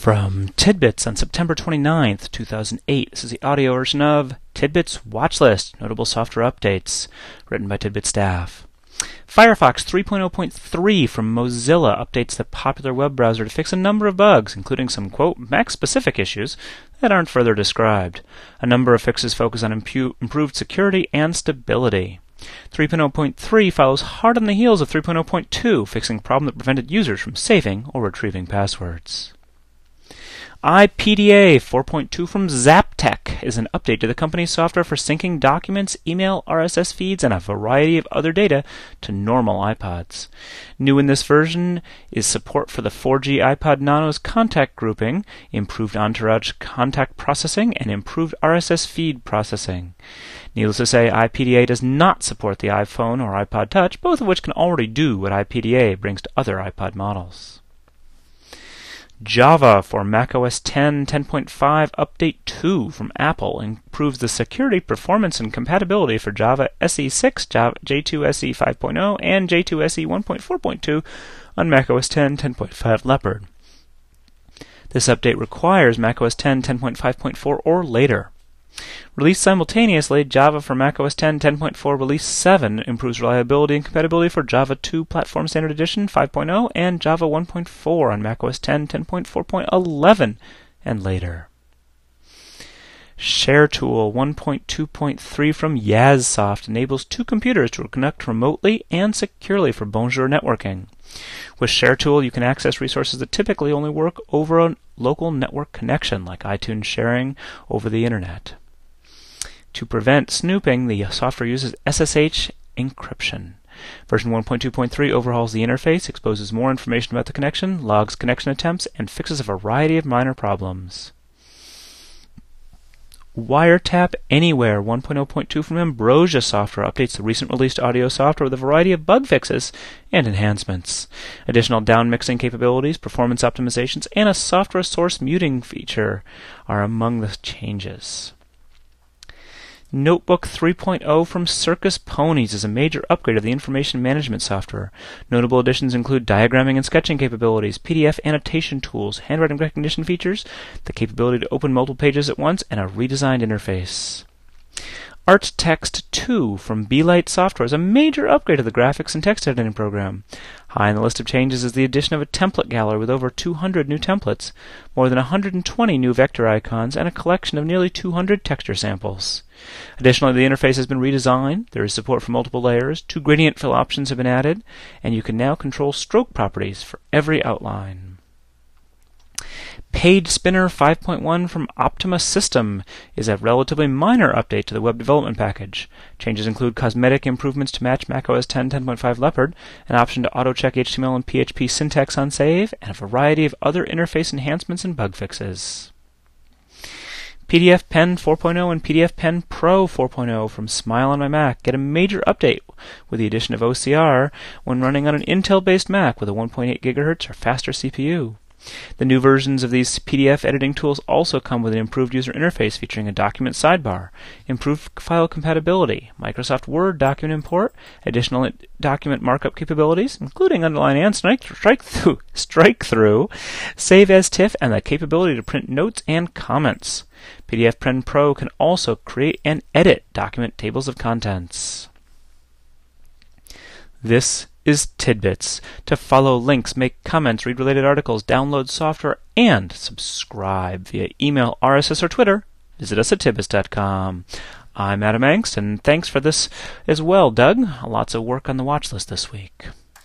From Tidbits on September 29th, 2008, this is the audio version of Tidbits Watchlist, Notable Software Updates, written by Tidbit staff. Firefox 3.0.3 from Mozilla updates the popular web browser to fix a number of bugs, including some, quote, Mac-specific issues that aren't further described. A number of fixes focus on improved security and stability. 3.0.3 follows hard on the heels of 3.0.2, fixing a problem that prevented users from saving or retrieving passwords. IPDA 4.2 from Zaptec is an update to the company's software for syncing documents, email, RSS feeds, and a variety of other data to normal iPods. New in this version is support for the 4G iPod Nano's contact grouping, improved Entourage contact processing, and improved RSS feed processing. Needless to say, IPDA does not support the iPhone or iPod Touch, both of which can already do what IPDA brings to other iPod models. Java for macOS 10 10.5 Update 2 from Apple improves the security, performance, and compatibility for Java SE 6, Java J2 SE 5.0, and J2 SE 1.4.2 on macOS 10 10.5 Leopard. This update requires macOS 10 10.5.4 or later. Released simultaneously, Java for macOS 10 10.4 Release 7 improves reliability and compatibility for Java 2 Platform Standard Edition 5.0 and Java 1.4 on macOS 10 10.4.11 and later. ShareTool 1.2.3 from Yazsoft enables two computers to connect remotely and securely for Bonjour networking. With ShareTool, you can access resources that typically only work over a local network connection, like iTunes sharing over the Internet. To prevent snooping, the software uses SSH encryption. Version 1.2.3 overhauls the interface, exposes more information about the connection, logs connection attempts, and fixes a variety of minor problems. Wiretap Anywhere 1.0.2 from Ambrosia Software updates the recent released audio software with a variety of bug fixes and enhancements. Additional downmixing capabilities, performance optimizations, and a software source muting feature are among the changes. Notebook 3.0 from Circus Ponies is a major upgrade of the information management software. Notable additions include diagramming and sketching capabilities, PDF annotation tools, handwriting recognition features, the capability to open multiple pages at once, and a redesigned interface. ArtText 2 from Beelight Software is a major upgrade of the graphics and text editing program. High on the list of changes is the addition of a template gallery with over 200 new templates, more than 120 new vector icons, and a collection of nearly 200 texture samples. Additionally, the interface has been redesigned, there is support for multiple layers, 2 gradient fill options have been added, and you can now control stroke properties for every outline. PageSpinner 5.1 from Optima System is a relatively minor update to the web development package. Changes include cosmetic improvements to match macOS 10 10.5 Leopard, an option to auto-check HTML and PHP syntax on save, and a variety of other interface enhancements and bug fixes. PDFpen 4.0 and PDFpen Pro 4.0 from Smile on My Mac get a major update with the addition of OCR when running on an Intel-based Mac with a 1.8 GHz or faster CPU. The new versions of these PDF editing tools also come with an improved user interface featuring a document sidebar, improved file compatibility, Microsoft Word document import, additional document markup capabilities, including underline and strike-through, save as TIFF, and the capability to print notes and comments. PDFpen Pro can also create and edit document tables of contents. This is Tidbits. To follow links, make comments, read related articles, download software, and subscribe via email, RSS, or Twitter, visit us at tidbits.com. I'm Adam Engst, and thanks for this as well, Doug. Lots of work on the watch list this week.